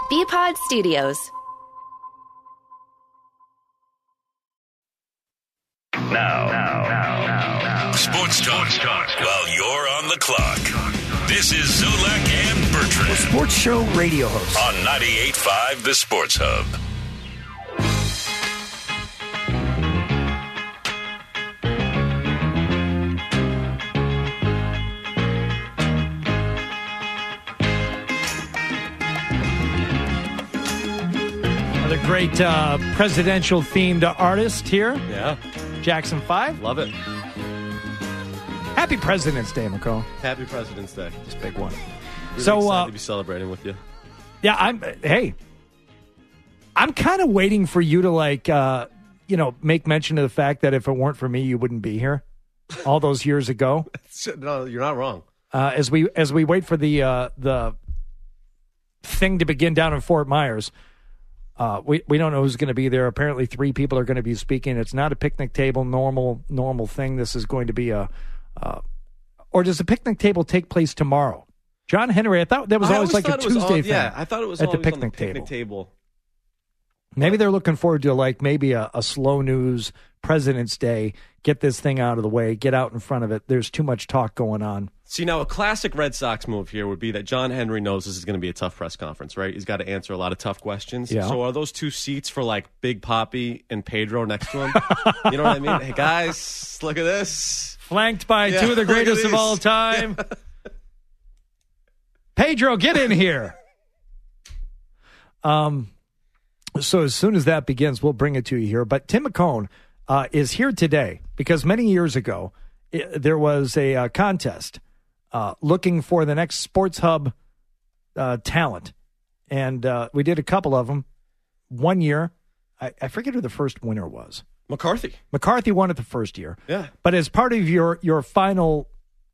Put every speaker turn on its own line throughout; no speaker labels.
BPod Studios.
Now. Sports talk while you're on the clock. This is Zulak and Bertrand.
A sports show radio host.
On 98.5 The Sports Hub.
Another great presidential-themed artist here.
Yeah.
Jackson 5.
Love it.
Happy President's Day, McCall.
Happy President's Day.
This big one.
Really
So,
excited to be celebrating with you.
Yeah, I'm kind of waiting for you to, make mention of the fact that if it weren't for me, you wouldn't be here all those years ago.
No, you're not wrong.
As we wait for the thing to begin down in Fort Myers, we don't know who's going to be there. Apparently, 3 people are going to be speaking. It's not a picnic table normal thing. This is going to be or does the picnic table take place tomorrow? John Henry, I thought that was always like a Tuesday thing.
Yeah, I thought it was
at the
always
picnic,
on the picnic table.
Maybe they're looking forward to maybe a slow news President's Day. Get this thing out of the way. Get out in front of it. There's too much talk going on.
See, now a classic Red Sox move here would be that John Henry knows this is going to be a tough press conference, right? He's got to answer a lot of tough questions.
Yeah.
So are those 2 seats for Big Papi and Pedro next to him? You know what I mean? Hey, guys, look at this.
Flanked by 2 of the greatest of all time. Yeah. Pedro, get in here. So as soon as that begins, we'll bring it to you here. But Tim McCone is here today because many years ago, there was a contest looking for the next Sports Hub talent. And we did a couple of them. One year, I forget who the first winner was.
McCarthy.
McCarthy won it the first year.
Yeah.
But as part of your final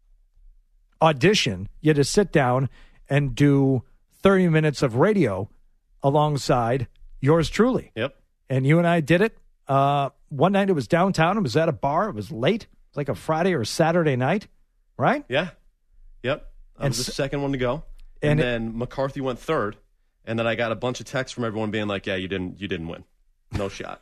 audition, you had to sit down and do 30 minutes of radio alongside yours truly.
Yep.
And you and I did it. One night it was downtown. It was at a bar. It was late. It was like a Friday or Saturday night, right?
Yeah. Yep. I was the second one to go. And then McCarthy went third. And then I got a bunch of texts from everyone being like, yeah, you didn't win. No shot.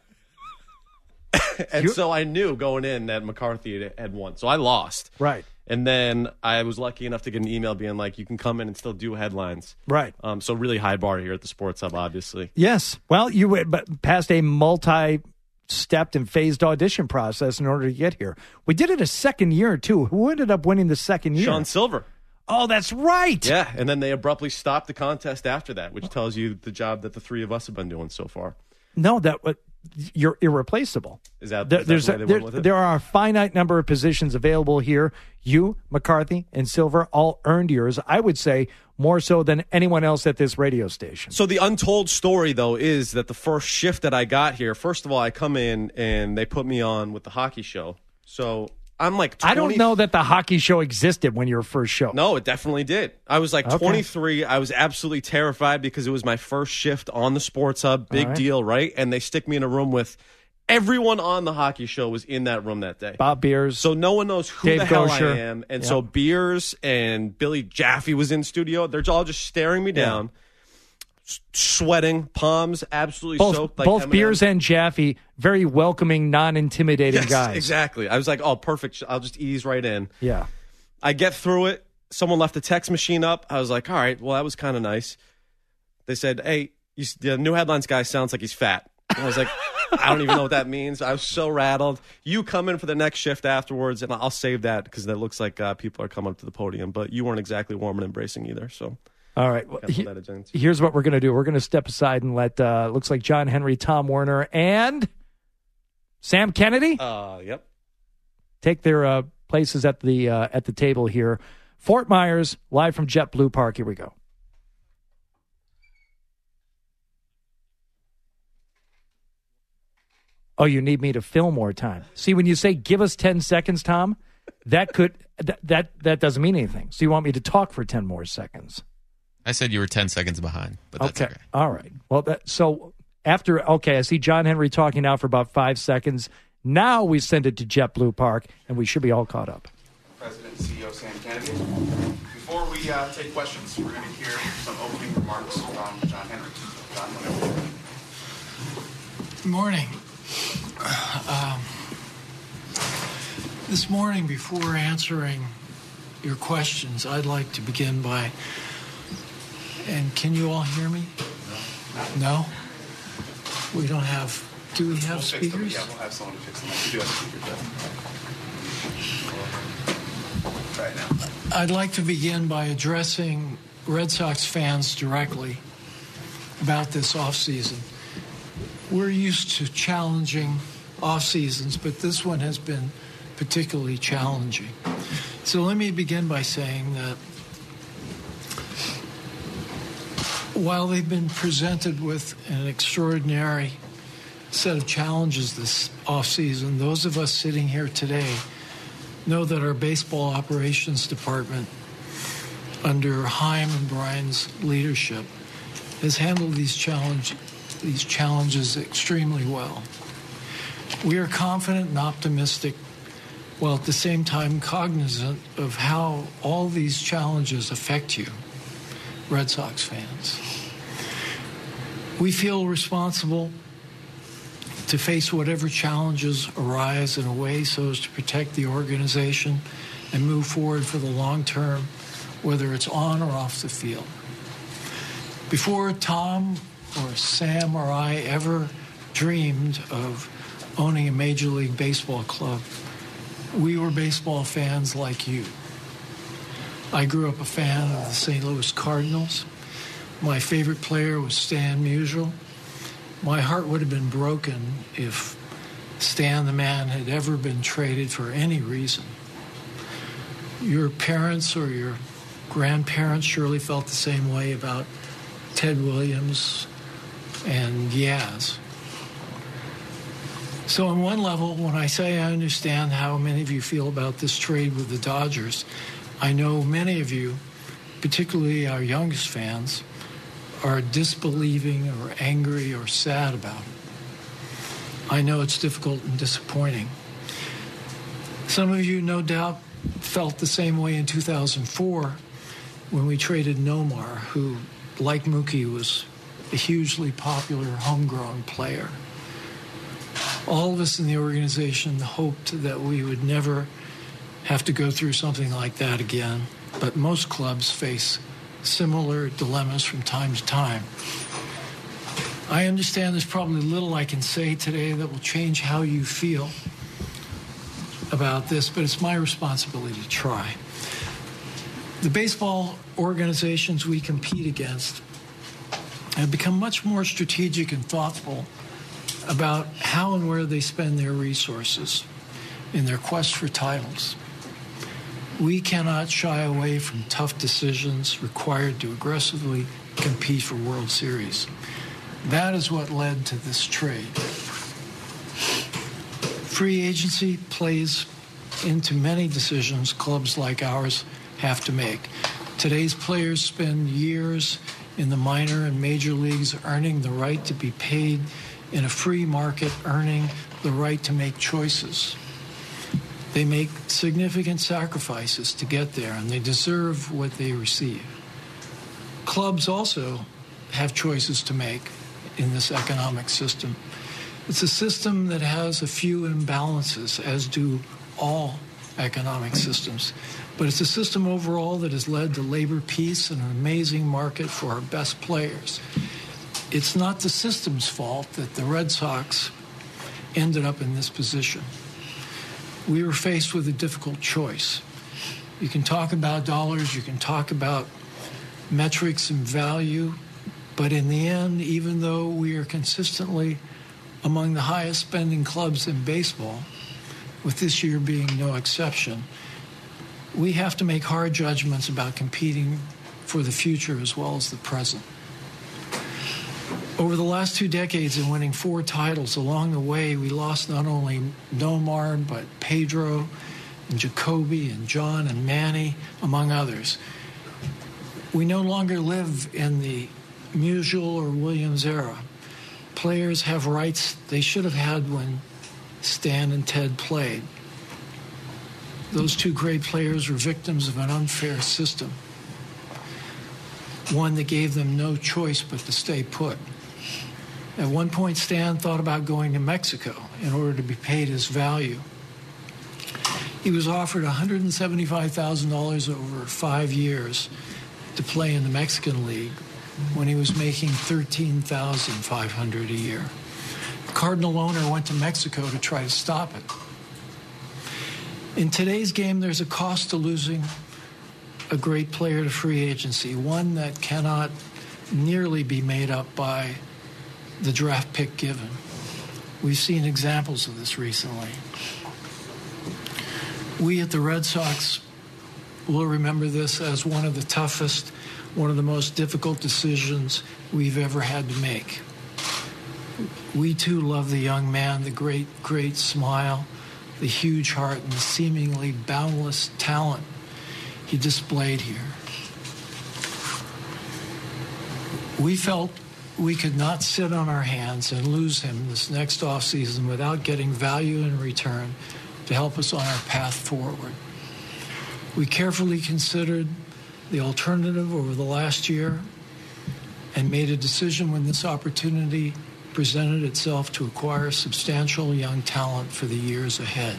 And so I knew going in that McCarthy had won. So I lost.
Right.
And then I was lucky enough to get an email being like, you can come in and still do headlines.
Right.
So really high bar here at the Sports Hub, obviously.
Yes. Well, you passed a multi-stepped and phased audition process in order to get here. We did it a second year, too. Who ended up winning the second year?
Sean Silver.
Oh, that's right.
Yeah, and then they abruptly stopped the contest after that, which tells you the job that the 3 of us have been doing so far.
No, you're irreplaceable.
Is that
there are a finite number of positions available here. You, McCarthy, and Silver all earned yours. I would say more so than anyone else at this radio station.
So the untold story, though, is that the first shift that I got here, first of all, I come in and they put me on with the hockey show. So I'm like 20...
I don't know that the hockey show existed when your first show.
No, it definitely did. I was 23. I was absolutely terrified because it was my first shift on the Sports Hub. Big deal, right? And they stick me in a room with everyone on the hockey show was in that room that day.
Bob Beers.
So no one knows who
Dave
the hell
Gosher.
I am. And so Beers and Billy Jaffe was in studio. They're all just staring me down. Sweating, palms absolutely soaked. Like
both
M&M.
Beers and Jaffe, very welcoming, non-intimidating guys.
Exactly. I was like, oh, perfect. I'll just ease right in.
Yeah.
I get through it. Someone left the text machine up. I was like, all right, well, that was kind of nice. They said, hey, the new headlines guy sounds like he's fat. And I was like, I don't even know what that means. I was so rattled. You come in for the next shift afterwards, and I'll save that because that looks like people are coming up to the podium. But you weren't exactly warm and embracing either, so...
All right. Well, here's what we're going to do. We're going to step aside and let, looks like John Henry, Tom Werner, and Sam Kennedy take their places at the table here. Fort Myers, live from JetBlue Park. Here we go. Oh, you need me to fill more time. See, when you say give us 10 seconds, Tom, that doesn't mean anything. So you want me to talk for 10 more seconds.
I said you were 10 seconds behind, but that's okay.
All right. Well, I see John Henry talking now for about 5 seconds. Now we send it to JetBlue Park, and we should be all caught up.
President and CEO Sam Kennedy. Before we take questions, we're going to hear some opening remarks from John Henry.
Morning. This morning, before answering your questions, I'd like to begin by, and can you all hear me? No? We don't have, do we have speakers?
Yeah, we'll have someone to fix them. We do have speakers right now.
I'd like to begin by addressing Red Sox fans directly about this offseason. We're used to challenging off seasons, but this one has been particularly challenging. So let me begin by saying that while they've been presented with an extraordinary set of challenges this offseason, those of us sitting here today know that our baseball operations department, under Chaim and Brian's leadership, has handled these challenges extremely well. We are confident and optimistic, while at the same time cognizant of how all these challenges affect you, Red Sox fans. We feel responsible to face whatever challenges arise in a way so as to protect the organization and move forward for the long term, whether it's on or off the field. Before Tom or Sam or I ever dreamed of owning a Major League Baseball club, we were baseball fans like you. I grew up a fan of the St. Louis Cardinals. My favorite player was Stan Musial. My heart would have been broken if Stan the man had ever been traded for any reason. Your parents or your grandparents surely felt the same way about Ted Williams and Yaz. So on one level, when I say I understand how many of you feel about this trade with the Dodgers, I know many of you, particularly our youngest fans, are disbelieving or angry or sad about it. I know it's difficult and disappointing. Some of you, no doubt, felt the same way in 2004 when we traded Nomar, who, like Mookie, was a hugely popular homegrown player. All of us in the organization hoped that we would never have to go through something like that again, but most clubs face similar dilemmas from time to time. I understand there's probably little I can say today that will change how you feel about this, but it's my responsibility to try. The baseball organizations we compete against have become much more strategic and thoughtful about how and where they spend their resources in their quest for titles. We cannot shy away from tough decisions required to aggressively compete for World Series. That is what led to this trade. Free agency plays into many decisions clubs like ours have to make. Today's players spend years in the minor and major leagues earning the right to be paid in a free market, earning the right to make choices. They make significant sacrifices to get there, and they deserve what they receive. Clubs also have choices to make in this economic system. It's a system that has a few imbalances, as do all economic systems. But it's a system overall that has led to labor peace and an amazing market for our best players. It's not the system's fault that the Red Sox ended up in this position. We were faced with a difficult choice. You can talk about dollars, you can talk about metrics and value, but in the end, even though we are consistently among the highest spending clubs in baseball, with this year being no exception, we have to make hard judgments about competing for the future as well as the present. Over the last 2 decades in winning 4 titles, along the way, we lost not only Nomar, but Pedro and Jacoby and John and Manny, among others. We no longer live in the Musial or Williams era. Players have rights they should have had when Stan and Ted played. Those 2 great players were victims of an unfair system, one that gave them no choice but to stay put. At one point, Stan thought about going to Mexico in order to be paid his value. He was offered $175,000 over 5 years to play in the Mexican League when he was making $13,500 a year. The Cardinal owner went to Mexico to try to stop it. In today's game, there's a cost to losing a great player to free agency, one that cannot nearly be made up by the draft pick given. We've seen examples of this recently. We at the Red Sox will remember this as one of the toughest, one of the most difficult decisions we've ever had to make. We too love the young man, the great smile, the huge heart, and the seemingly boundless talent he displayed here. We felt we could not sit on our hands and lose him this next offseason without getting value in return to help us on our path forward. We carefully considered the alternative over the last year and made a decision when this opportunity presented itself to acquire substantial young talent for the years ahead.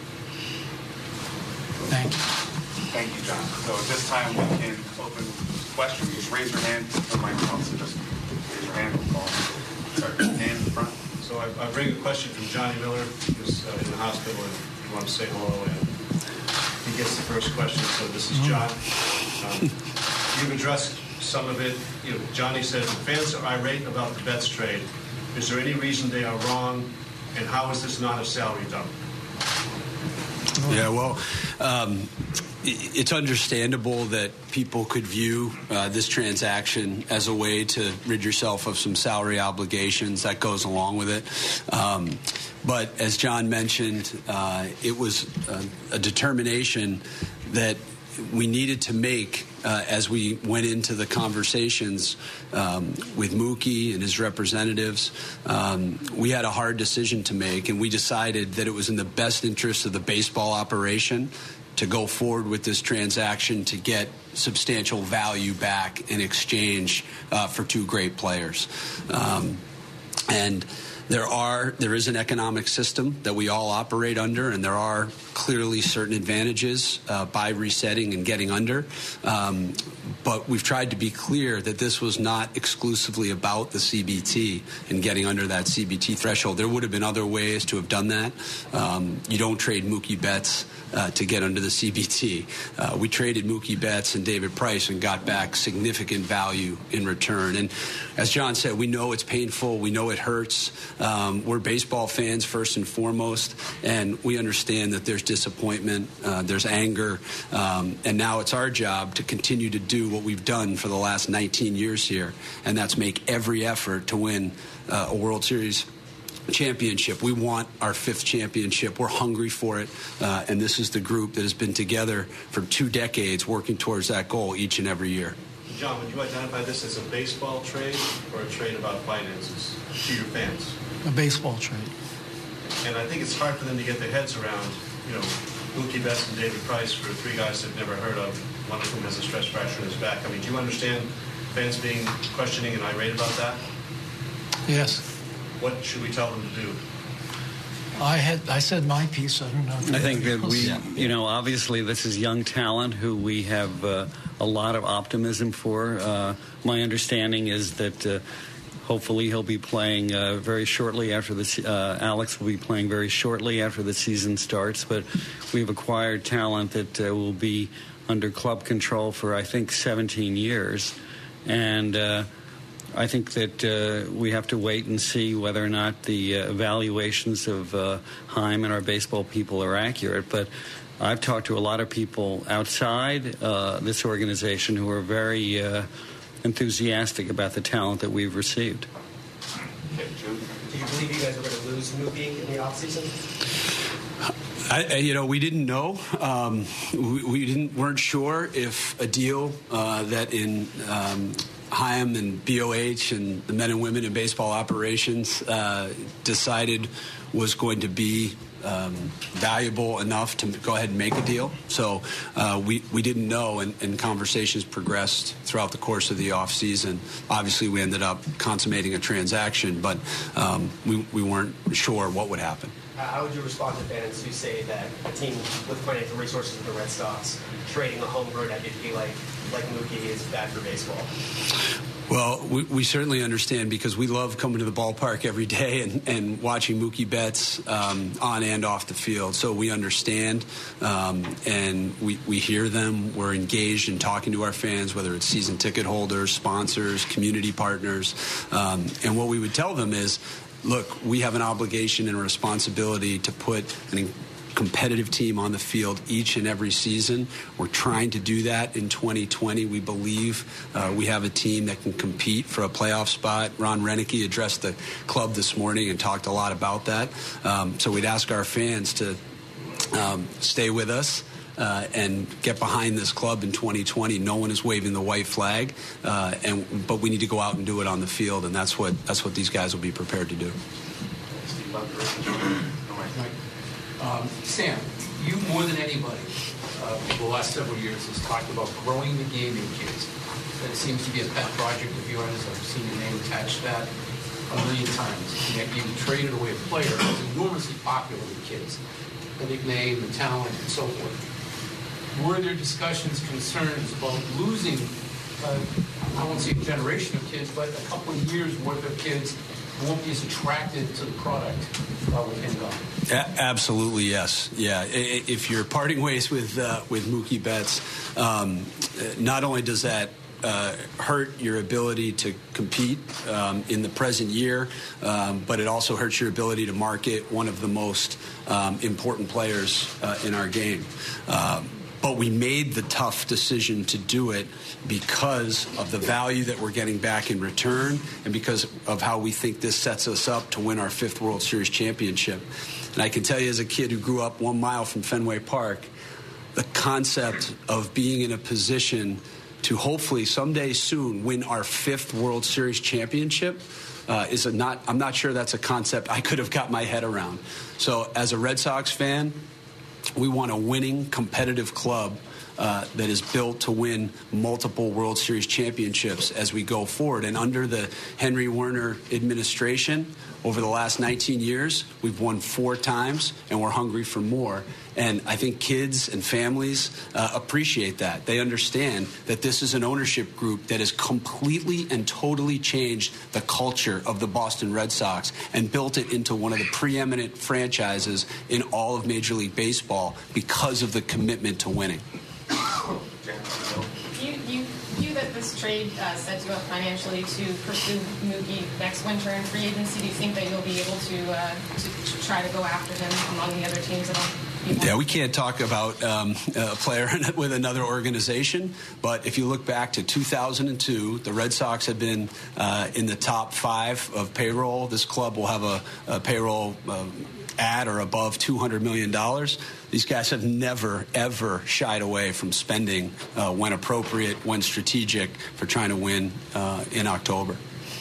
Thank you.
Thank you, John. So at this time, we can open questions. Just raise your hand for the microphone. So just raise your hand. Sorry, hand in front.
So I bring a question from Johnny Miller, who's in the hospital, and he wants to say hello. And he gets the first question. So this is John. You've addressed some of it. Johnny says the fans are irate about the Betts trade. Is there any reason they are wrong? And how is this not a salary dump?
Yeah, well, it's understandable that people could view this transaction as a way to rid yourself of some salary obligations that goes along with it. But as John mentioned, it was a determination that we needed to make as we went into the conversations with Mookie and his representatives. We had a hard decision to make, and we decided that it was in the best interest of the baseball operation to go forward with this transaction to get substantial value back in exchange for two great players. And there is an economic system that we all operate under, and there are clearly certain advantages by resetting and getting under. But we've tried to be clear that this was not exclusively about the CBT and getting under that CBT threshold. There would have been other ways to have done that. You don't trade Mookie Betts to get under the CBT. We traded Mookie Betts and David Price and got back significant value in return. And as John said, we know it's painful. We know it hurts. We're baseball fans first and foremost, and we understand that there's disappointment, there's anger, and now it's our job to continue to do what we've done for the last 19 years here, and that's make every effort to win a World Series championship. We want our 5th championship. We're hungry for it, and this is the group that has been together for 2 decades working towards that goal each and every year.
John, would you identify this as a baseball trade or a trade about finances to your fans?
A baseball trade.
And I think it's hard for them to get their heads around, Mookie Betts and David Price for 3 guys they've never heard of, one of whom has a stress fracture in his back. I mean, do you understand fans being questioning and irate about that?
Yes.
What should we tell them to do?
I said my piece. I don't know.
I think that we, obviously this is young talent who we have a lot of optimism for. My understanding is that hopefully he'll be playing very shortly after Alex will be playing very shortly after the season starts. But we've acquired talent that will be under club control for, I think, 17 years. And I think that we have to wait and see whether or not the evaluations of Chaim and our baseball people are accurate. But I've talked to a lot of people outside this organization who are very enthusiastic about the talent that we've received.
Do you believe you guys are going to lose Mookie in the offseason?
We didn't know. We weren't sure if a deal that in Chaim and BOH and the men and women in baseball operations decided was going to be valuable enough to go ahead and make a deal. So we didn't know, and conversations progressed throughout the course of the offseason. Obviously, we ended up consummating a transaction, but we weren't sure what would happen.
How would you respond to fans who say that a team with financial resources of the Red Sox trading a homegrown MVP like Mookie is bad for baseball?
Well, we certainly understand, because we love coming to the ballpark every day and watching Mookie Betts on and off the field. So we understand, and we hear them. We're engaged in talking to our fans, whether it's season ticket holders, sponsors, community partners. And what we would tell them is, look, we have an obligation and a responsibility to put an competitive team on the field each and every season. We're trying to do that in 2020. We believe we have a team that can compete for a playoff spot. Ron Renneke addressed the club this morning and talked a lot about that. So we'd ask our fans to stay with us and get behind this club in 2020. No one is waving the white flag, but we need to go out and do it on the field, and that's what these guys will be prepared to do.
Sam, you more than anybody over the last several years has talked about growing the game in kids. That seems to be a pet project of yours. I've seen your name attached to that a million times. And yet you traded away a player who's enormously popular with kids. The nickname, the talent, and so forth. Were there discussions, concerns about losing, I won't say a generation of kids, but a couple of years worth of kids who won't be as attracted to the product with him gone?
Absolutely, yes. Yeah, if you're parting ways with Mookie Betts, not only does that hurt your ability to compete in the present year, but it also hurts your ability to market one of the most important players in our game. But we made the tough decision to do it because of the value that we're getting back in return and because of how we think this sets us up to win our 5th World Series championship. And I can tell you, as a kid who grew up 1 mile from Fenway Park, the concept of being in a position to hopefully someday soon win our 5th World Series championship I'm not sure that's a concept I could have got my head around. So as a Red Sox fan, we want a winning, competitive club that is built to win multiple World Series championships as we go forward. And under the Henry Werner administration, over the last 19 years, we've won 4 times, and we're hungry for more. And I think kids and families appreciate that. They understand that this is an ownership group that has completely and totally changed the culture of the Boston Red Sox and built it into one of the preeminent franchises in all of Major League Baseball because of the commitment to winning.
You view that this trade sets you up financially to pursue Mookie next winter in free agency? Do you think that you'll be able to try to go after him among the other teams at all?
Yeah, we can't talk about a player with another organization, but if you look back to 2002, the Red Sox had been in the top 5 of payroll. This club will have a payroll at or above $200 million. These guys have never, ever shied away from spending when appropriate, when strategic, for trying to win in October.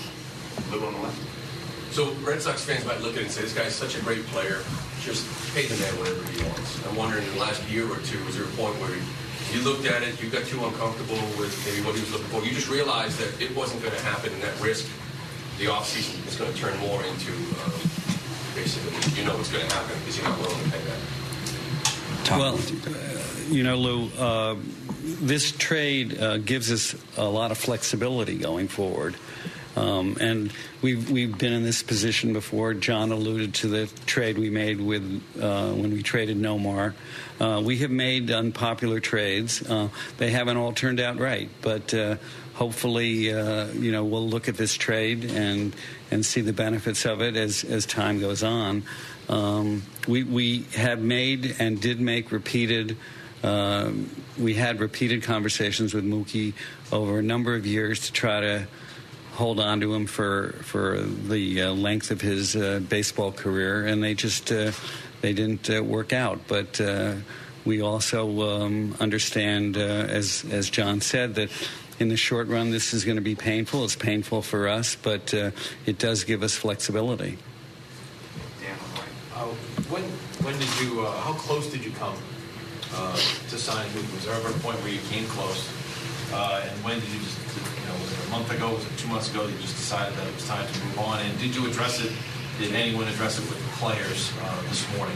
So Red Sox fans might look at it and say, this guy's such a great player, just pay the man whatever he wants. I'm wondering, in the last year or two, was there a point where you looked at it, you got too uncomfortable with maybe what he was looking for, you just realized that it wasn't going to happen, and that risk, the offseason, is going to turn more into basically, you know what's going to happen because you're not willing to pay that?
Well, Lou, this trade gives us a lot of flexibility going forward. And we've been in this position before. John alluded to the trade we made with when we traded Nomar. We have made unpopular trades. They haven't all turned out right, but hopefully, we'll look at this trade and see the benefits of it as time goes on. We have made and did make repeated. We had repeated conversations with Mookie over a number of years to try to hold on to him for the length of his baseball career, and they just they didn't work out. But we also understand, as John said, that in the short run this is going to be painful. It's painful for us, but it does give us flexibility.
when did you? How close did you come to signing Mookie? Was there ever a point where you came close? And when did you just? Was it a month ago? Was it 2 months ago? You just decided that it was time to move on. And did you address it? Did anyone address it with the players this morning?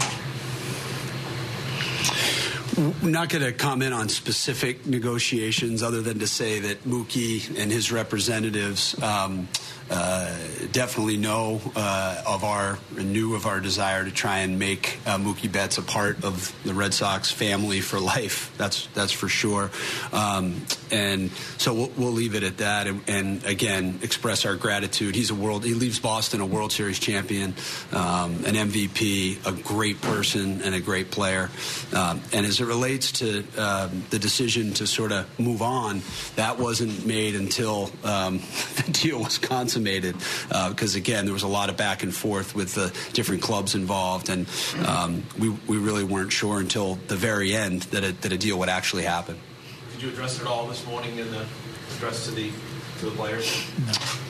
We're not going to comment on specific negotiations other than to say that Mookie and his representatives definitely knew of our desire to try and make Mookie Betts a part of the Red Sox family for life. That's for sure. And so we'll leave it at that. And again, express our gratitude. He leaves Boston a World Series champion, an MVP, a great person, and a great player. And as it relates to the decision to sort of move on, that wasn't made until the deal was consummated, because again, there was a lot of back and forth with the different clubs involved, and we really weren't sure until the very end that a deal would actually happen.
Did you address it at all this morning in the address to the players?
No.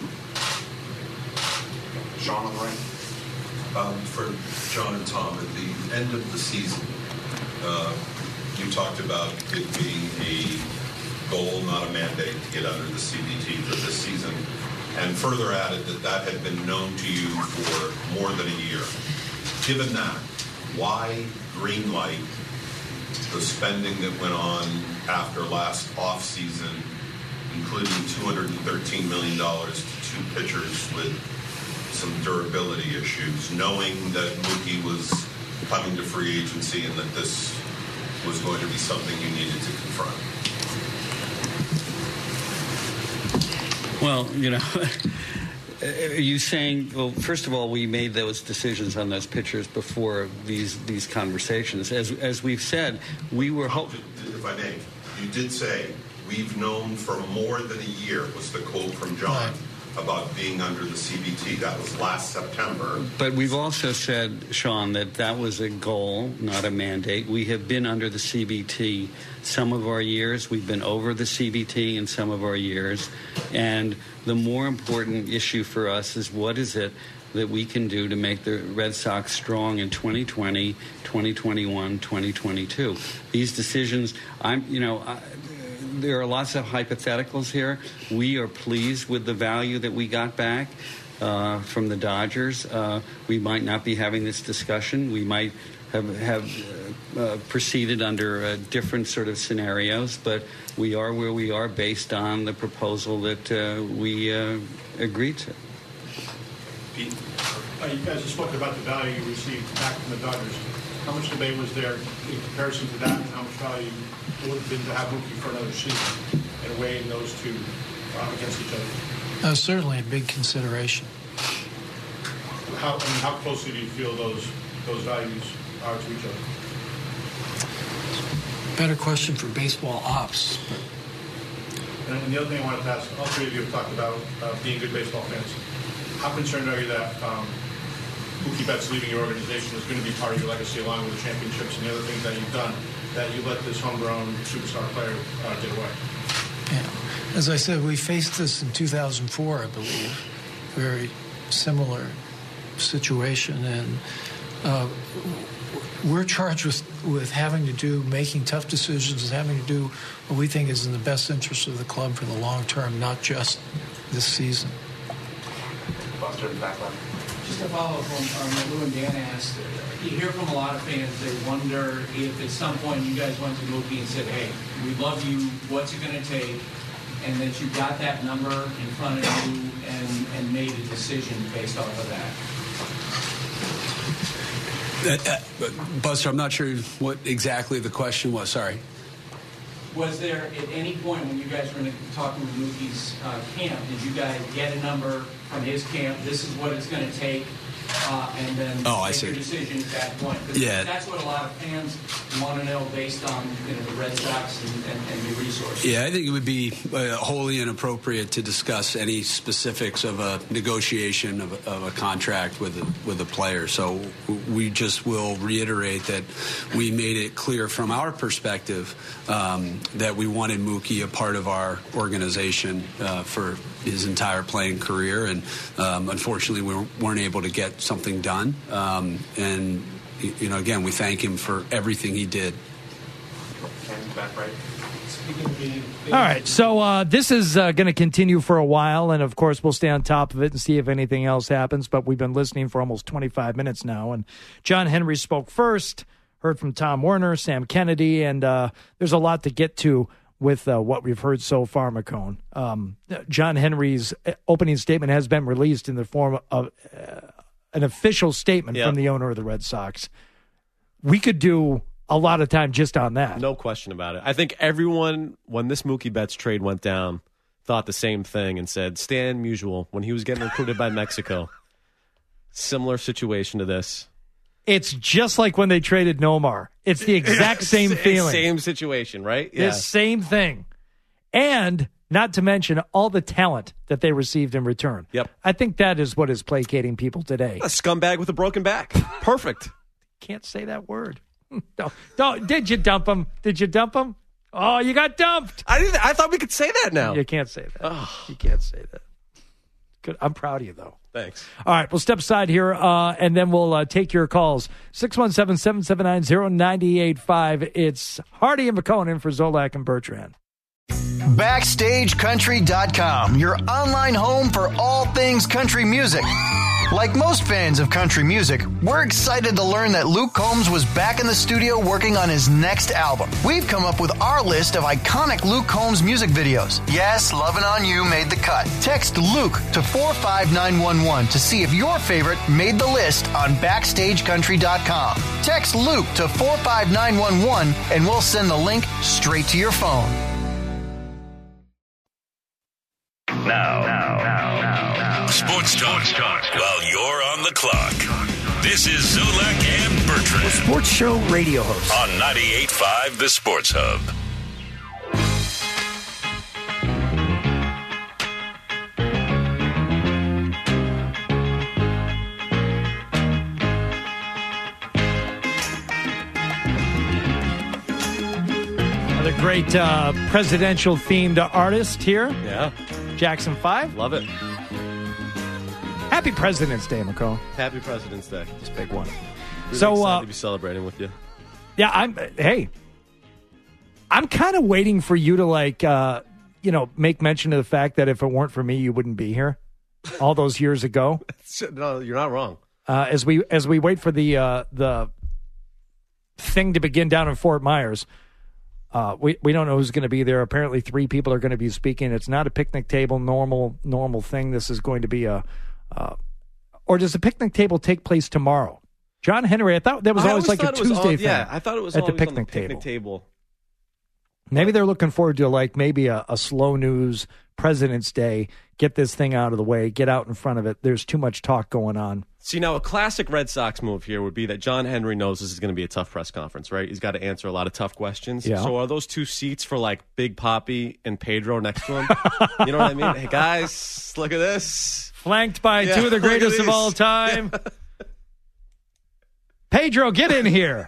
Sean on the right.
For John and Tom, at the end of the season, you talked about it being a goal, not a mandate, to get under the CBT for this season, and further added that had been known to you for more than a year. Given that, why green light the spending that went on after last offseason, including $213 million to two pitchers with some durability issues, knowing that Mookie was coming to free agency and that this was going to be something you needed to confront?
Well, are you saying, well, first of all, we made those decisions on those pitchers before these conversations. As we've said, we were hoping.
If I may, you did say, we've known for more than a year, was the quote from John, about being under the CBT. That was last September.
But we've also said, Sean, that was a goal, not a mandate. We have been under the CBT some of our years. We've been over the CBT in some of our years. And the more important issue for us is what is it that we can do to make the Red Sox strong in 2020, 2021, 2022. These decisions, there are lots of hypotheticals here. We are pleased with the value that we got back from the Dodgers. We might not be having this discussion. We might have proceeded under different sort of scenarios, but we are where we are based on the proposal that we agreed to.
Pete? You guys have spoken about the value you received back from the Dodgers. How much debate was there in comparison to that, and how much value would have been to have Mookie for another season and weighing those two against each other?
Certainly a big consideration.
How closely do you feel those values are to each other?
Better question for baseball ops.
And the other thing I wanted to ask, all three of you have talked about being good baseball fans. How concerned are you that Mookie Betts leaving your organization is going to be part of your legacy, along with the championships and the other things that you've done, that you let this homegrown superstar player get away?
Yeah. As I said, we faced this in 2004, I believe. Very similar situation. And we're charged with having to do, making tough decisions and having to do what we think is in the best interest of the club for the long term, not just this season.
Just to follow up on what Lou and Dan asked, you hear from a lot of fans, they wonder if at some point you guys went to Mookie and said, hey, we love you, what's it going to take? And that you got that number in front of you and made a decision based off of
that. Buster, I'm not sure what exactly the question was. Sorry.
Was there at any point when you guys were talking with Mookie's camp, did you guys get a number from his camp? This is what it's going to take, and then make your decision at that point. Yeah, that's what a lot of fans want to know based on the Red Sox and the resources.
Yeah, I think it would be wholly inappropriate to discuss any specifics of a negotiation of a contract with a player. So we just will reiterate that we made it clear from our perspective that we wanted Mookie a part of our organization for his entire playing career, and unfortunately we weren't able to get something done, and again, we thank him for everything he did.
Back right.
All right, so this is going to continue for a while, and of course we'll stay on top of it and see if anything else happens, but we've been listening for almost 25 minutes now, and John Henry spoke first, heard from Tom Werner, Sam Kennedy, and there's a lot to get to with what we've heard so far, McCone. John Henry's opening statement has been released in the form of an official statement from the owner of the Red Sox. We could do a lot of time just on that.
No question about it. I think everyone, when this Mookie Betts trade went down, thought the same thing and said, Stan Musial, when he was getting recruited by Mexico, similar situation to this.
It's just like when they traded Nomar. It's the exact same feeling.
Same situation, right?
The same thing. And not to mention all the talent that they received in return.
Yep.
I think that is what is placating people today.
A scumbag with a broken back. Perfect.
Can't say that word. Don't. Did you dump him? Did you dump him? Oh, you got dumped.
I thought we could say that now.
You can't say that. You can't say that. Good. I'm proud of you, though.
Thanks.
All right, we'll step aside here, and then we'll take your calls. 617-779-0985. It's Hardy and McCone in for Zolak and Bertrand.
BackstageCountry.com, your online home for all things country music. Like most fans of country music, we're excited to learn that Luke Combs was back in the studio working on his next album. We've come up with our list of iconic Luke Combs music videos. Yes, Lovin' On You made the cut. Text Luke to 45911 to see if your favorite made the list on BackstageCountry.com. Text Luke to 45911 and we'll send the link straight to your phone.
Now. Sports talk while you're on the clock. This is Zolak and Bertrand.
The sports show radio host.
On 98.5 The Sports Hub.
Another great presidential-themed artist here.
Yeah.
Jackson 5.
Love it.
Happy President's Day, McCall.
Happy President's Day.
Just big one.
Really
So,
excited to be celebrating with you.
Yeah, I'm kind of waiting for you to make mention of the fact that if it weren't for me, you wouldn't be here all those years ago.
No, you're not wrong.
As we wait for the thing to begin down in Fort Myers, we don't know who's going to be there. Apparently 3 people are going to be speaking. It's not a picnic table normal thing. This is going to be or does the picnic table take place tomorrow? John Henry, I thought that was always like a Tuesday thing.
Yeah, I thought it was
at the
always
picnic,
on the picnic table.
Maybe they're looking forward to maybe a slow news President's Day. Get this thing out of the way. Get out in front of it. There's too much talk going on.
See, now a classic Red Sox move here would be that John Henry knows this is going to be a tough press conference, right? He's got to answer a lot of tough questions.
Yeah.
So are those 2 seats for Big Papi and Pedro next to him? You know what I mean? Hey, guys, look at this.
Flanked by 2 of the greatest of all time. Yeah. Pedro, get in here.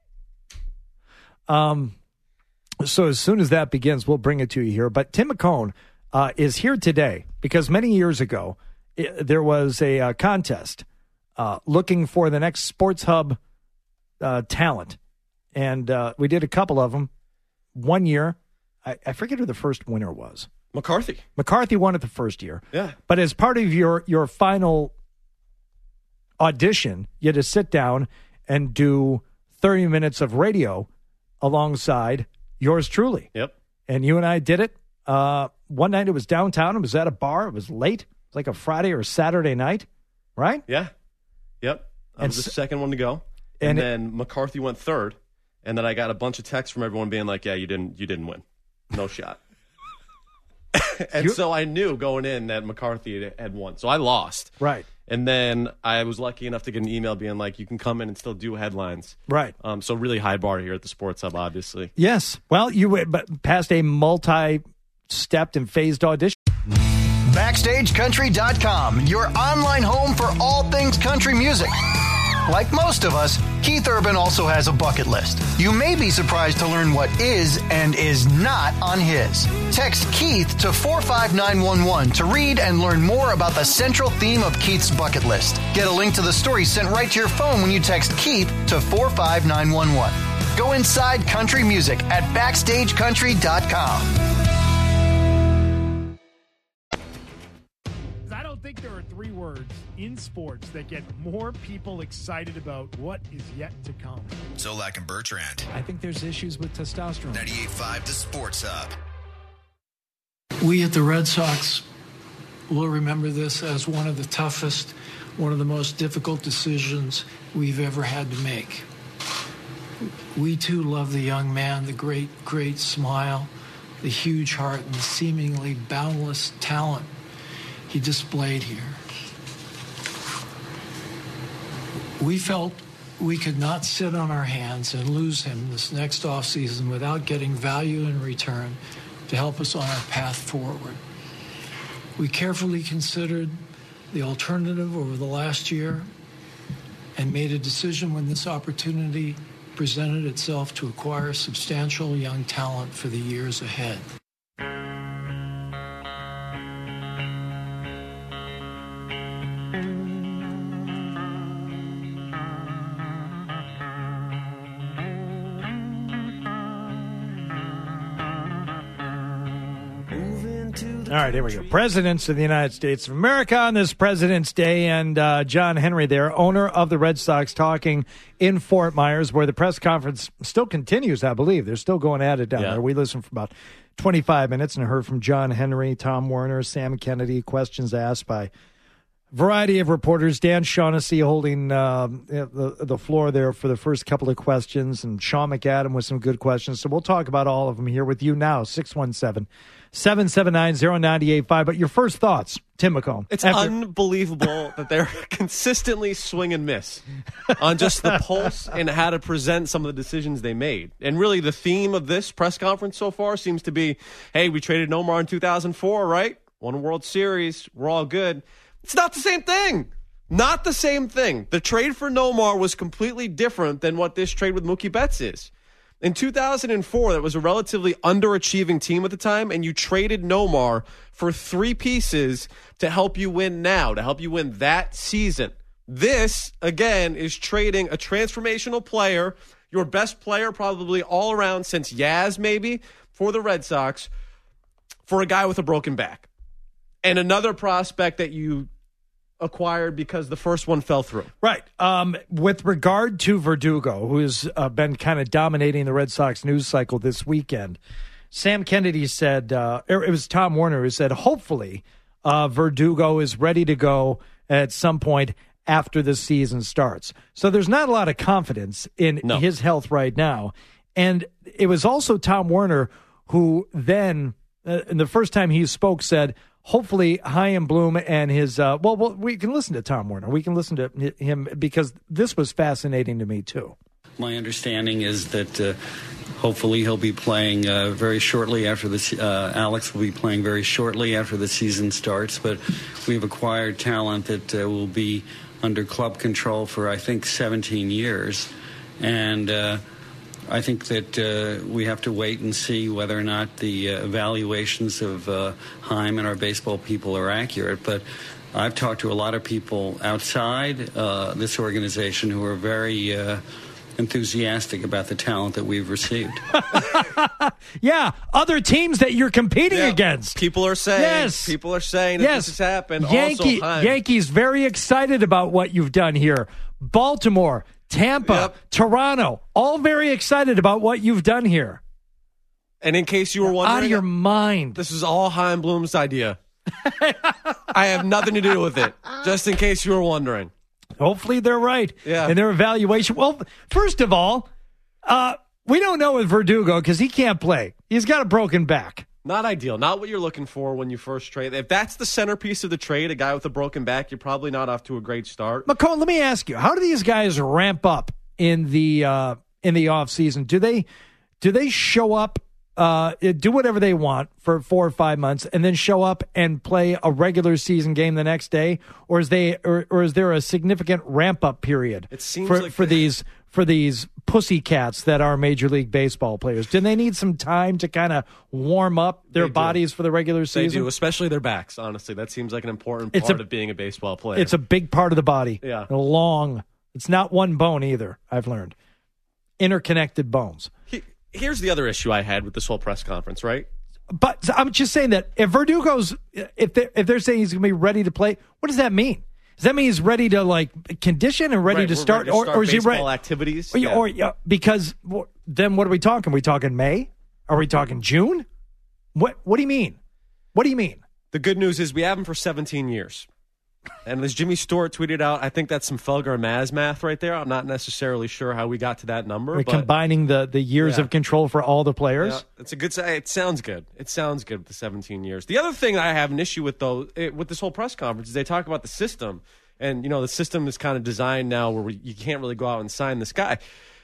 So as soon as that begins, we'll bring it to you here. But Tim McCone is here today because many years ago, there was a contest looking for the next Sports Hub talent. And we did a couple of them. One year, I forget who the first winner was.
McCarthy.
McCarthy won it the first year.
Yeah.
But as part of your final audition, you had to sit down and do 30 minutes of radio alongside yours truly.
Yep.
And you and I did it. One night it was downtown. It was at a bar. It was late. It was like a Friday or Saturday night, right?
Yeah. Yep. I was the second one to go. And then McCarthy went third. And then I got a bunch of texts from everyone being like, yeah, you didn't win. No shot. And so I knew going in that McCarthy had won. So I lost.
Right.
And then I was lucky enough to get an email being like, you can come in and still do headlines.
Right.
So really high bar here at the Sports Hub, obviously.
Yes. Well, you passed a multi-stepped and phased audition.
BackstageCountry.com, your online home for all things country music. Like most of us, Keith Urban also has a bucket list. You may be surprised to learn what is and is not on his. Text Keith to 45911 to read and learn more about the central theme of Keith's bucket list. Get a link to the story sent right to your phone when you text Keith to 45911. Go inside country music at BackstageCountry.com.
I don't think there are 3 words in sports that get more people excited about what is yet to come.
Zolak and Bertrand.
I think there's issues with testosterone.
98.5 The Sports Hub.
We at the Red Sox will remember this as one of the toughest, one of the most difficult decisions we've ever had to make. We too love the young man, the great smile, the huge heart, and the seemingly boundless talent he displayed here. We felt we could not sit on our hands and lose him this next offseason without getting value in return to help us on our path forward. We carefully considered the alternative over the last year and made a decision when this opportunity presented itself to acquire substantial young talent for the years ahead.
All right, here we go. Presidents of the United States of America on this President's Day, and John Henry there, owner of the Red Sox, talking in Fort Myers, where the press conference still continues, I believe. They're still going at it down there. We listened for about 25 minutes and heard from John Henry, Tom Werner, Sam Kennedy, questions asked by a variety of reporters. Dan Shaughnessy holding the floor there for the first couple of questions, and Sean McAdam with some good questions. So we'll talk about all of them here with you now, 617-779-0985. But your first thoughts, Tim McComb.
It's unbelievable that they're consistently swing and miss on just the pulse and how to present some of the decisions they made. And really the theme of this press conference so far seems to be, hey, we traded Nomar in 2004, right? Won a World Series. We're all good. It's not the same thing. Not the same thing. The trade for Nomar was completely different than what this trade with Mookie Betts is. In 2004, that was a relatively underachieving team at the time, and you traded Nomar for 3 pieces to help you win now, to help you win that season. This, again, is trading a transformational player, your best player probably all around since Yaz maybe, for the Red Sox, for a guy with a broken back. And another prospect that you acquired because the first one fell through.
Right. With regard to Verdugo, who's been kind of dominating the Red Sox news cycle this weekend, Sam Kennedy said, it was Tom Werner who said, hopefully Verdugo is ready to go at some point after the season starts. So there's not a lot of confidence in his health right now. And it was also Tom Werner who then, the first time he spoke, said, hopefully Chaim Bloom and his, we can listen to Tom Werner. We can listen to him because this was fascinating to me too.
My understanding is that hopefully he'll be playing very shortly after Alex will be playing very shortly after the season starts, but we've acquired talent that will be under club control for, I think, 17 years. And I think that we have to wait and see whether or not the evaluations of Chaim and our baseball people are accurate. But I've talked to a lot of people outside this organization who are very enthusiastic about the talent that we've received.
Yeah, other teams that you're competing against.
People are saying that this has happened.
Yankees very excited about what you've done here. Baltimore, Tampa, Toronto, all very excited about what you've done here.
And in case you were wondering,
out of your mind,
this is all Chaim Bloom's idea. I have nothing to do with it, just in case you were wondering.
Hopefully they're right in their evaluation. Well, first of all, we don't know with Verdugo because he can't play. He's got a broken back.
Not ideal. Not what you're looking for when you first trade. If that's the centerpiece of the trade, a guy with a broken back, you're probably not off to a great start.
McCone, let me ask you, how do these guys ramp up in the offseason? Do they show up do whatever they want for 4 or 5 months, and then show up and play a regular season game the next day, or is there a significant ramp up period?
It seems
for these pussycats that are Major League Baseball players. Do they need some time to kind of warm up their bodies for the regular season?
They do, especially their backs. Honestly, that seems like an important part of being a baseball player.
It's a big part of the body.
Yeah,
It's not one bone either. I've learned interconnected bones.
Here's the other issue I had with this whole press conference, right?
But I'm just saying that if Verdugo's, if they're saying he's going to be ready to play, what does that mean? Does that mean he's ready to condition and ready to start, or is he ready
activities?
Because then what are we talking? Are we talking May? Are we talking June? What do you mean? What do you mean?
The good news is we have him for 17 years. And as Jimmy Stewart tweeted out, I think that's some Felger and Maz math right there. I'm not necessarily sure how we got to that number.
We're combining the years of control for all the players.
Yeah, it's a good. It sounds good. It sounds good with the 17 years. The other thing I have an issue with, though, with this whole press conference is they talk about the system. And, the system is kind of designed now where you can't really go out and sign this guy.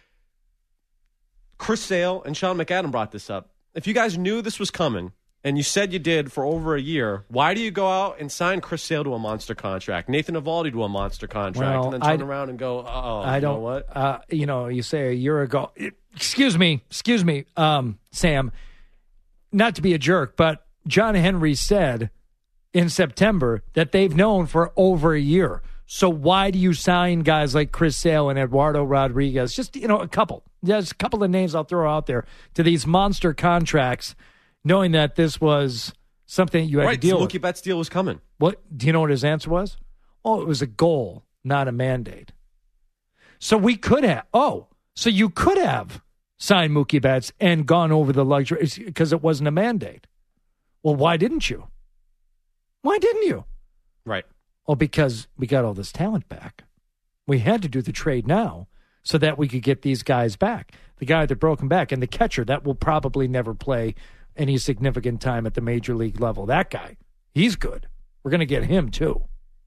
Chris Sale and Sean McAdam brought this up. If you guys knew this was coming, and you said you did for over a year, why do you go out and sign Chris Sale to a monster contract, Nathan Eovaldi to a monster contract, and then turn around and go,
I don't,
you know what?
You say a year ago, excuse me, Sam, not to be a jerk, but John Henry said in September that they've known for over a year. So why do you sign guys like Chris Sale and Eduardo Rodriguez? Just, a couple. There's a couple of names I'll throw out there to these monster contracts, knowing that this was something you had to deal with.
Mookie Betts deal was coming.
What? Do you know what his answer was? Oh, it was a goal, not a mandate. So we could have. So you could have signed Mookie Betts and gone over the luxury because it wasn't a mandate. Well, why didn't you? Why didn't you?
Right.
Oh, because we got all this talent back. We had to do the trade now so that we could get these guys back. The guy that broke him back and the catcher that will probably never play any significant time at the major league level. That guy, he's good. We're going to get him too.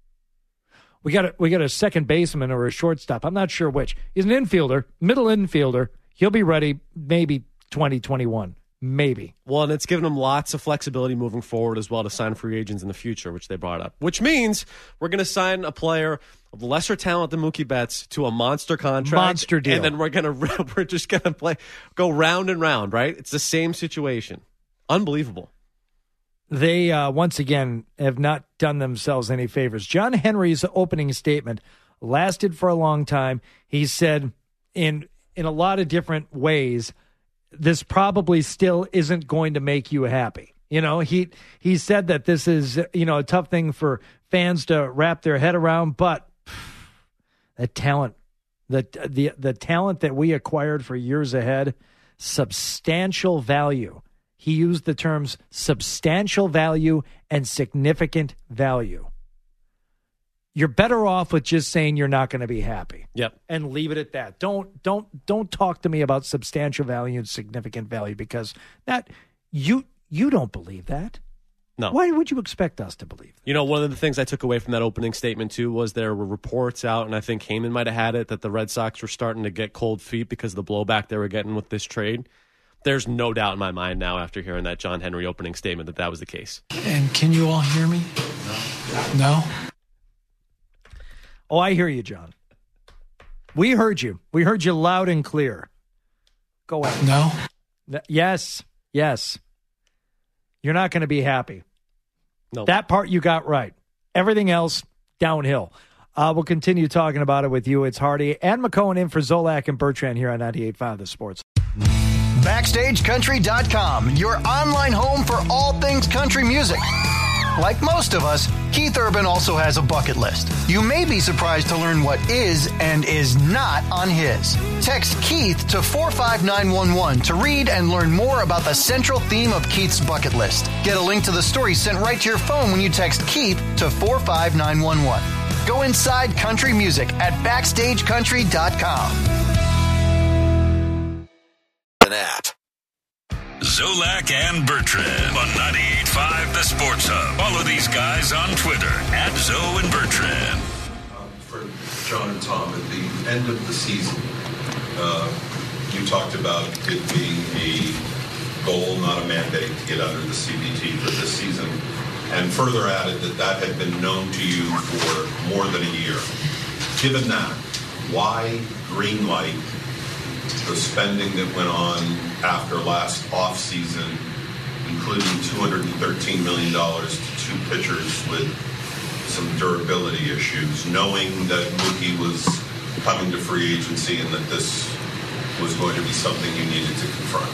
We got a second baseman or a shortstop. I'm not sure which. He's an infielder, middle infielder. He'll be ready maybe 2021. Maybe.
Well, and it's given them lots of flexibility moving forward as well to sign free agents in the future, which they brought up. Which means we're going to sign a player of lesser talent than Mookie Betts to a monster contract.
Monster deal.
And then we're just going to go round and round, right? It's the same situation. Unbelievable.
They, once again, have not done themselves any favors. John Henry's opening statement lasted for a long time. He said in a lot of different ways, this probably still isn't going to make you happy. He said that this is, a tough thing for fans to wrap their head around, but the talent, the talent that we acquired for years ahead, substantial value. He used the terms substantial value and significant value. You're better off with just saying you're not going to be happy.
Yep.
And leave it at that. Don't talk to me about substantial value and significant value because that you don't believe that.
No.
Why would you expect us to believe that?
One of the things I took away from that opening statement too was there were reports out, and I think Heyman might have had it, that the Red Sox were starting to get cold feet because of the blowback they were getting with this trade. There's no doubt in my mind now after hearing that John Henry opening statement that was the case.
And can you all hear me? No?
Oh, I hear you, John. We heard you. We heard you loud and clear. Go ahead.
No?
Yes. You're not going to be happy.
No.
That part you got right. Everything else, downhill. We'll continue talking about it with you. It's Hardy and McCohen in for Zolak and Bertrand here on 98.5 The Sports.
BackstageCountry.com, your online home for all things country music. Like most of us, Keith Urban also has a bucket list. You may be surprised to learn what is and is not on his. Text Keith to 45911 to read and learn more about the central theme of Keith's bucket list. Get a link to the story sent right to your phone when you text Keith to 45911. Go inside country music at BackstageCountry.com.
An app.
Zolak and Bertrand on 98.5 The Sports Hub. Follow these guys on Twitter at Zo and Bertrand.
For John and Tom, at the end of the season, you talked about it being a goal, not a mandate, to get under the CBT for this season, and further added that had been known to you for more than a year. Given that, why green light the spending that went on after last offseason, including $213 million to two pitchers with some durability issues, knowing that Mookie was coming to free agency and that this was going to be something you needed to confront?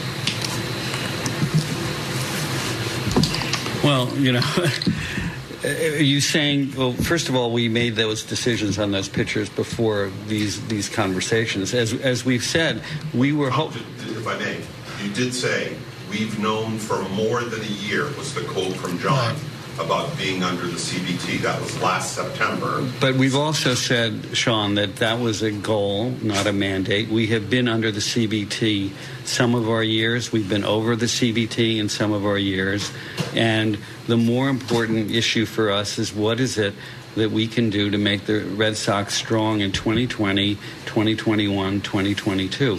Well, are you saying, well, first of all, we made those decisions on those pitchers before these conversations. As we've said, we were hoping.
If I may, you did say, we've known for more than a year, was the quote from John, about being under the CBT. That was last September.
But we've also said, Sean, that was a goal, not a mandate. We have been under the CBT some of our years. We've been over the CBT in some of our years. And the more important issue for us is what is it that we can do to make the Red Sox strong in 2020, 2021, 2022.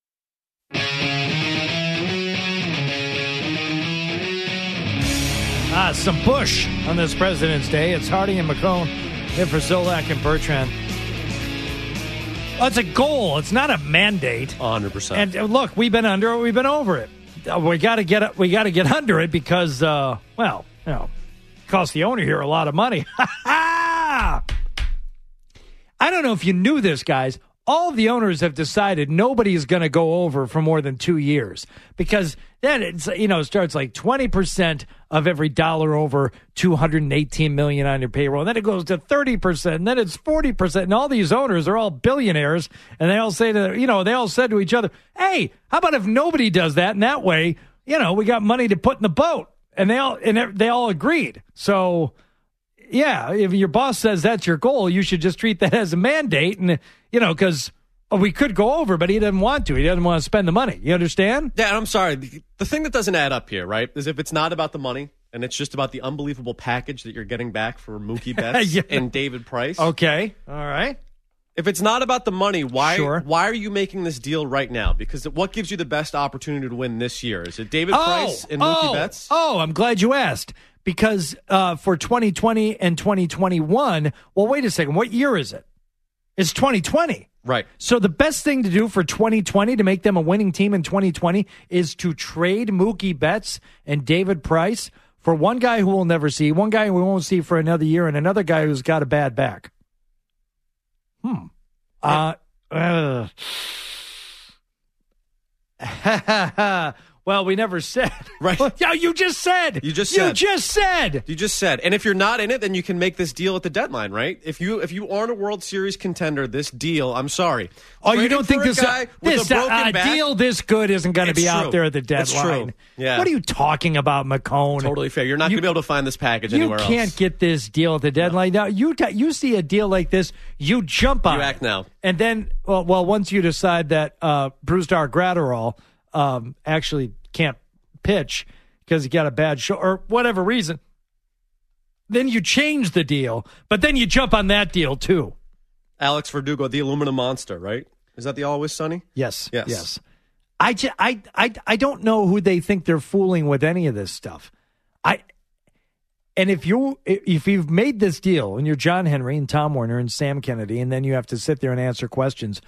Some Bush on this President's Day. It's Harding and McCone in for Zolak and Bertrand. Well, it's a goal. It's not a mandate.
100%.
And look, we've been under it. We've been over it. We got to get under it because, it costs the owner here a lot of money. I don't know if you knew this, guys. All the owners have decided nobody is going to go over for more than 2 years because then it starts like 20% of every dollar over $218 million on your payroll. And then it goes to 30%, and then it's 40%. And all these owners are all billionaires, and they all say they all said to each other, "Hey, how about if nobody does that? And that way, we got money to put in the boat." And they all agreed. So, yeah, if your boss says that's your goal, you should just treat that as a mandate. And, because we could go over, but he doesn't want to. He doesn't want to spend the money. You understand?
Yeah, and I'm sorry. The thing that doesn't add up here, right, is if it's not about the money and it's just about the unbelievable package that you're getting back for Mookie Betts and David Price.
Okay. All right.
If it's not about the money, why are you making this deal right now? Because what gives you the best opportunity to win this year? Is it David Price and Mookie Betts?
Oh, I'm glad you asked. Because for 2020 and 2021, well, wait a second. What year is it? It's 2020.
Right.
So the best thing to do for 2020 to make them a winning team in 2020 is to trade Mookie Betts and David Price for one guy who we'll never see, one guy we won't see for another year, and another guy who's got a bad back. Well, we never said.
Right.
Yeah, you just said.
You just said.
You just said.
And if you're not in it, then you can make this deal at the deadline, right? If you aren't a World Series contender, this deal, I'm sorry.
Oh, you don't think
this
deal this good isn't going to be out there at the deadline?
It's true. Yeah.
What are you talking about, McCone?
Totally fair. You're not going to be able to find this package anywhere else.
You can't get this deal at the deadline. Now, you see a deal like this, you jump on it.
You act now.
And then, well, once you decide that Brusdar Graterol actually can't pitch because he got a bad show or whatever reason, then you change the deal, but then you jump on that deal too.
Alex Verdugo, the aluminum monster, right? Is that the Always Sunny?
Yes. I don't know who they think they're fooling with any of this stuff. And if you've made this deal and you're John Henry and Tom Werner and Sam Kennedy, and then you have to sit there and answer questions,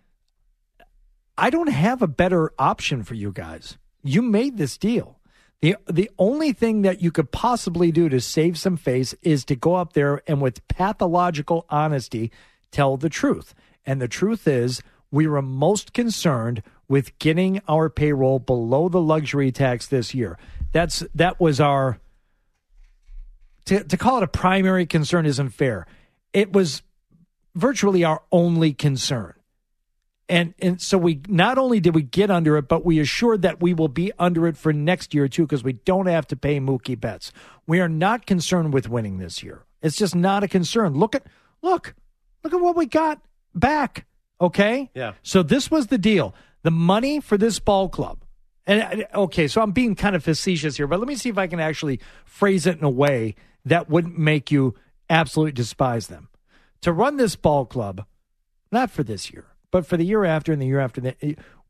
I don't have a better option for you guys. You made this deal. The only thing that you could possibly do to save some face is to go up there and with pathological honesty tell the truth. And the truth is we were most concerned with getting our payroll below the luxury tax this year. That was our to call it a primary concern isn't fair. It was virtually our only concern. And so we not only did we get under it, but we assured that we will be under it for next year, too, because we don't have to pay Mookie Betts. We are not concerned with winning this year. It's just not a concern. Look at what we got back, okay?
Yeah.
So this was the deal. The money for this ball club. And, okay, so I'm being kind of facetious here, but let me see if I can actually phrase it in a way that wouldn't make you absolutely despise them. To run this ball club, not for this year, but for the year after and the year after that,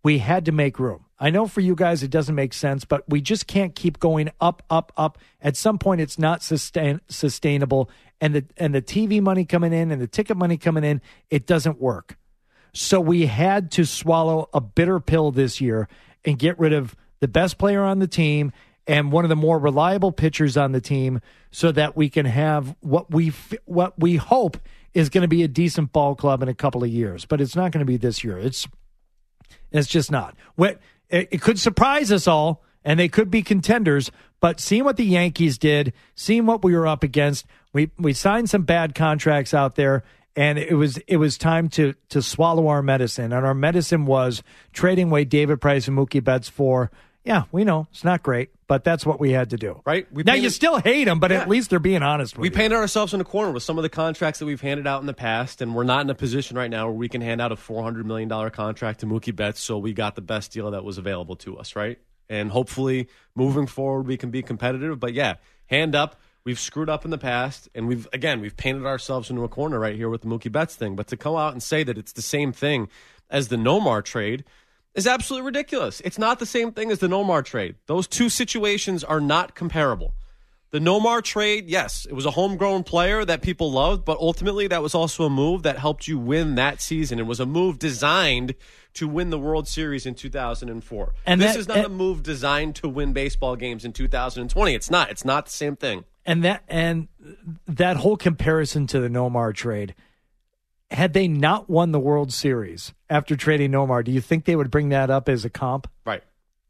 We had to make room. I know for you guys it doesn't make sense, but we just can't keep going up, up, up. At some point, it's not sustainable, and the TV money coming in and the ticket money coming in, it doesn't work. So we had to swallow a bitter pill this year and get rid of the best player on the team and one of the more reliable pitchers on the team, so that we can have what we hope is going to be a decent ball club in a couple of years. But it's not going to be this year. It's just not. It could surprise us all, and they could be contenders, but seeing what the Yankees did, seeing what we were up against, we signed some bad contracts out there, and it was time to swallow our medicine. And our medicine was trading away David Price and Mookie Betts for, yeah, we know, it's not great, but that's what we had to do.
Right?
You still hate them, but at least they're being honest with you.
We painted ourselves in a corner with some of the contracts that we've handed out in the past, and we're not in a position right now where we can hand out a $400 million contract to Mookie Betts, so we got the best deal that was available to us, right? And hopefully, moving forward, we can be competitive. But yeah, hand up. We've screwed up in the past, and we've painted ourselves into a corner right here with the Mookie Betts thing. But to come out and say that it's the same thing as the Nomar trade is absolutely ridiculous. It's not the same thing as the Nomar trade. Those two situations are not comparable. The Nomar trade, yes, it was a homegrown player that people loved, but ultimately that was also a move that helped you win that season. It was a move designed to win the World Series in 2004. And this is not a move designed to win baseball games in 2020. It's not. It's not the same thing.
And that whole comparison to the Nomar trade, had they not won the World Series after trading Nomar, do you think they would bring that up as a comp?
Right.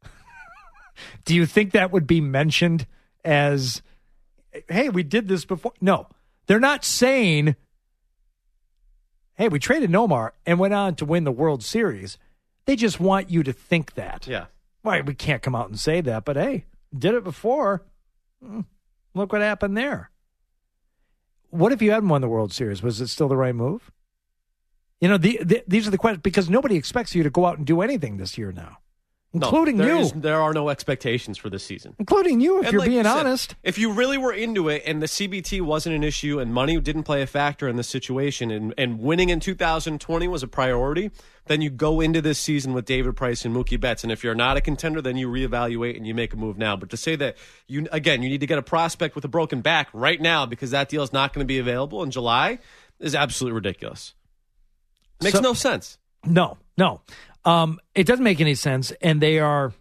Do you think that would be mentioned as, hey, we did this before? No. They're not saying, hey, we traded Nomar and went on to win the World Series. They just want you to think that.
Yeah.
Right, we can't come out and say that, but hey, did it before. Look what happened there. What if you hadn't won the World Series? Was it still the right move? You know, these are the questions, because nobody expects you to go out and do anything this year now, including you.
There are no expectations for this season.
Including you, if you're being honest.
If you really were into it and the CBT wasn't an issue and money didn't play a factor in the situation and winning in 2020 was a priority, then you go into this season with David Price and Mookie Betts. And if you're not a contender, then you reevaluate and you make a move now. But to say that, you need to get a prospect with a broken back right now because that deal is not going to be available in July is absolutely ridiculous. Makes no sense.
No. It doesn't make any sense. And they're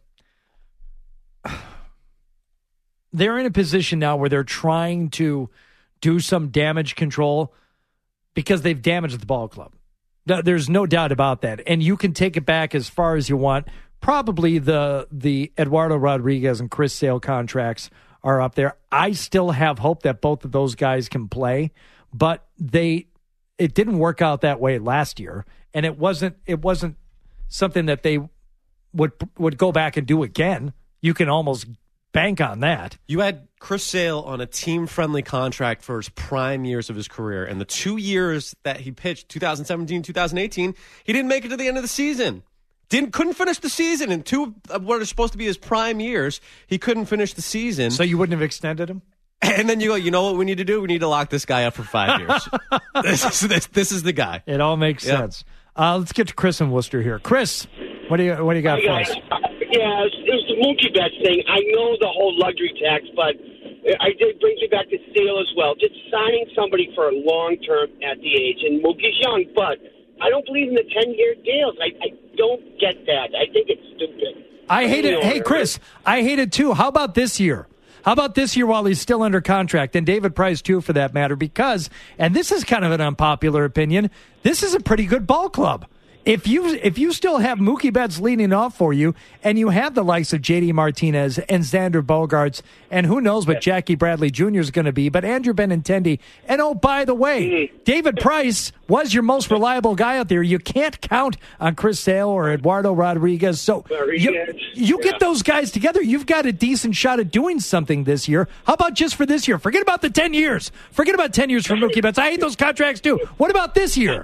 in a position now where they're trying to do some damage control because they've damaged the ball club. There's no doubt about that. And you can take it back as far as you want. Probably the Eduardo Rodriguez and Chris Sale contracts are up there. I still have hope that both of those guys can play, but it didn't work out that way last year, and it wasn't something that they would go back and do again. You can almost bank on that.
You had Chris Sale on a team-friendly contract for his prime years of his career, and the 2 years that he pitched, 2017, 2018, he didn't make it to the end of the season. Couldn't finish the season in two of what are supposed to be his prime years. He couldn't finish the season.
So you wouldn't have extended him?
And then you go, you know what we need to do? We need to lock this guy up for 5 years. This is the guy.
It all makes sense. Let's get to Chris in Worcester here. Chris, what do you got for us?
Yeah, it was the Mookie Betts thing. I know the whole luxury tax, but it brings me back to Sale as well. Just signing somebody for a long term at the age. And Mookie's young, but I don't believe in the 10-year deals. I don't get that. I think it's stupid.
I hate it. Hey, Chris, I hate it too. How about this year? How about this year while he's still under contract? And David Price, too, for that matter, because, and this is kind of an unpopular opinion, this is a pretty good ball club. If you still have Mookie Betts leading off for you, and you have the likes of J.D. Martinez and Xander Bogaerts, and who knows what Jackie Bradley Jr. is going to be, but Andrew Benintendi, and oh, by the way, David Price was your most reliable guy out there. You can't count on Chris Sale or Eduardo Rodriguez. So you get those guys together, you've got a decent shot at doing something this year. How about just for this year? Forget about the 10 years. Forget about 10 years for Mookie Betts. I hate those contracts too. What about this year?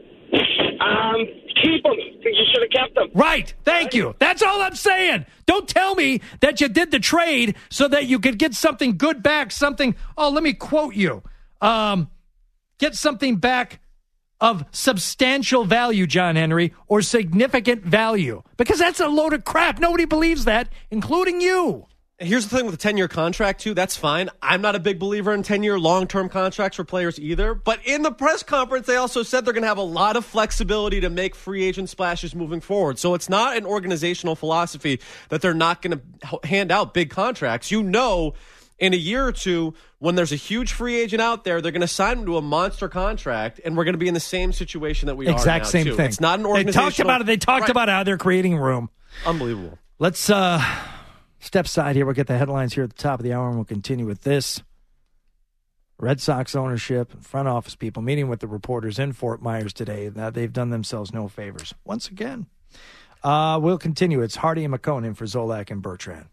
Keep them. You should have kept them.
Right. Thank you. That's all I'm saying. Don't tell me that you did the trade so that you could get something good back. Let me quote you. Get something back of substantial value, John Henry, or significant value. Because that's a load of crap. Nobody believes that, including you.
Here's the thing with a 10-year contract, too. That's fine. I'm not a big believer in 10-year long-term contracts for players either. But in the press conference, they also said they're going to have a lot of flexibility to make free agent splashes moving forward. So it's not an organizational philosophy that they're not going to hand out big contracts. You know, in a year or two, when there's a huge free agent out there, they're going to sign him to a monster contract, and we're going to be in the same situation that we are now,
exact same
too.
thing.
It's not an organizational...
They talked about how they're creating room.
Unbelievable.
Let's... step aside here. We'll get the headlines here at the top of the hour, and we'll continue with this. Red Sox ownership and front office people meeting with the reporters in Fort Myers today. Now, they've done themselves no favors. Once again, we'll continue. It's Hardy and McCone in for Zolak and Bertrand.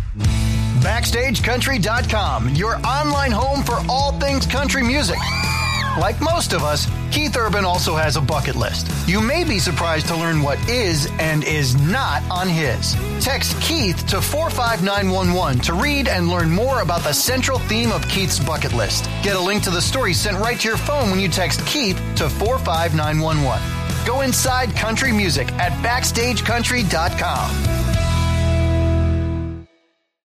BackstageCountry.com, your online home for all things country music. Like most of us, Keith Urban also has a bucket list. You may be surprised to learn what is and is not on his. Text Keith to 45911 to read and learn more about the central theme of Keith's bucket list. Get a link to the story sent right to your phone when you text Keith to 45911. Go inside country music at BackstageCountry.com.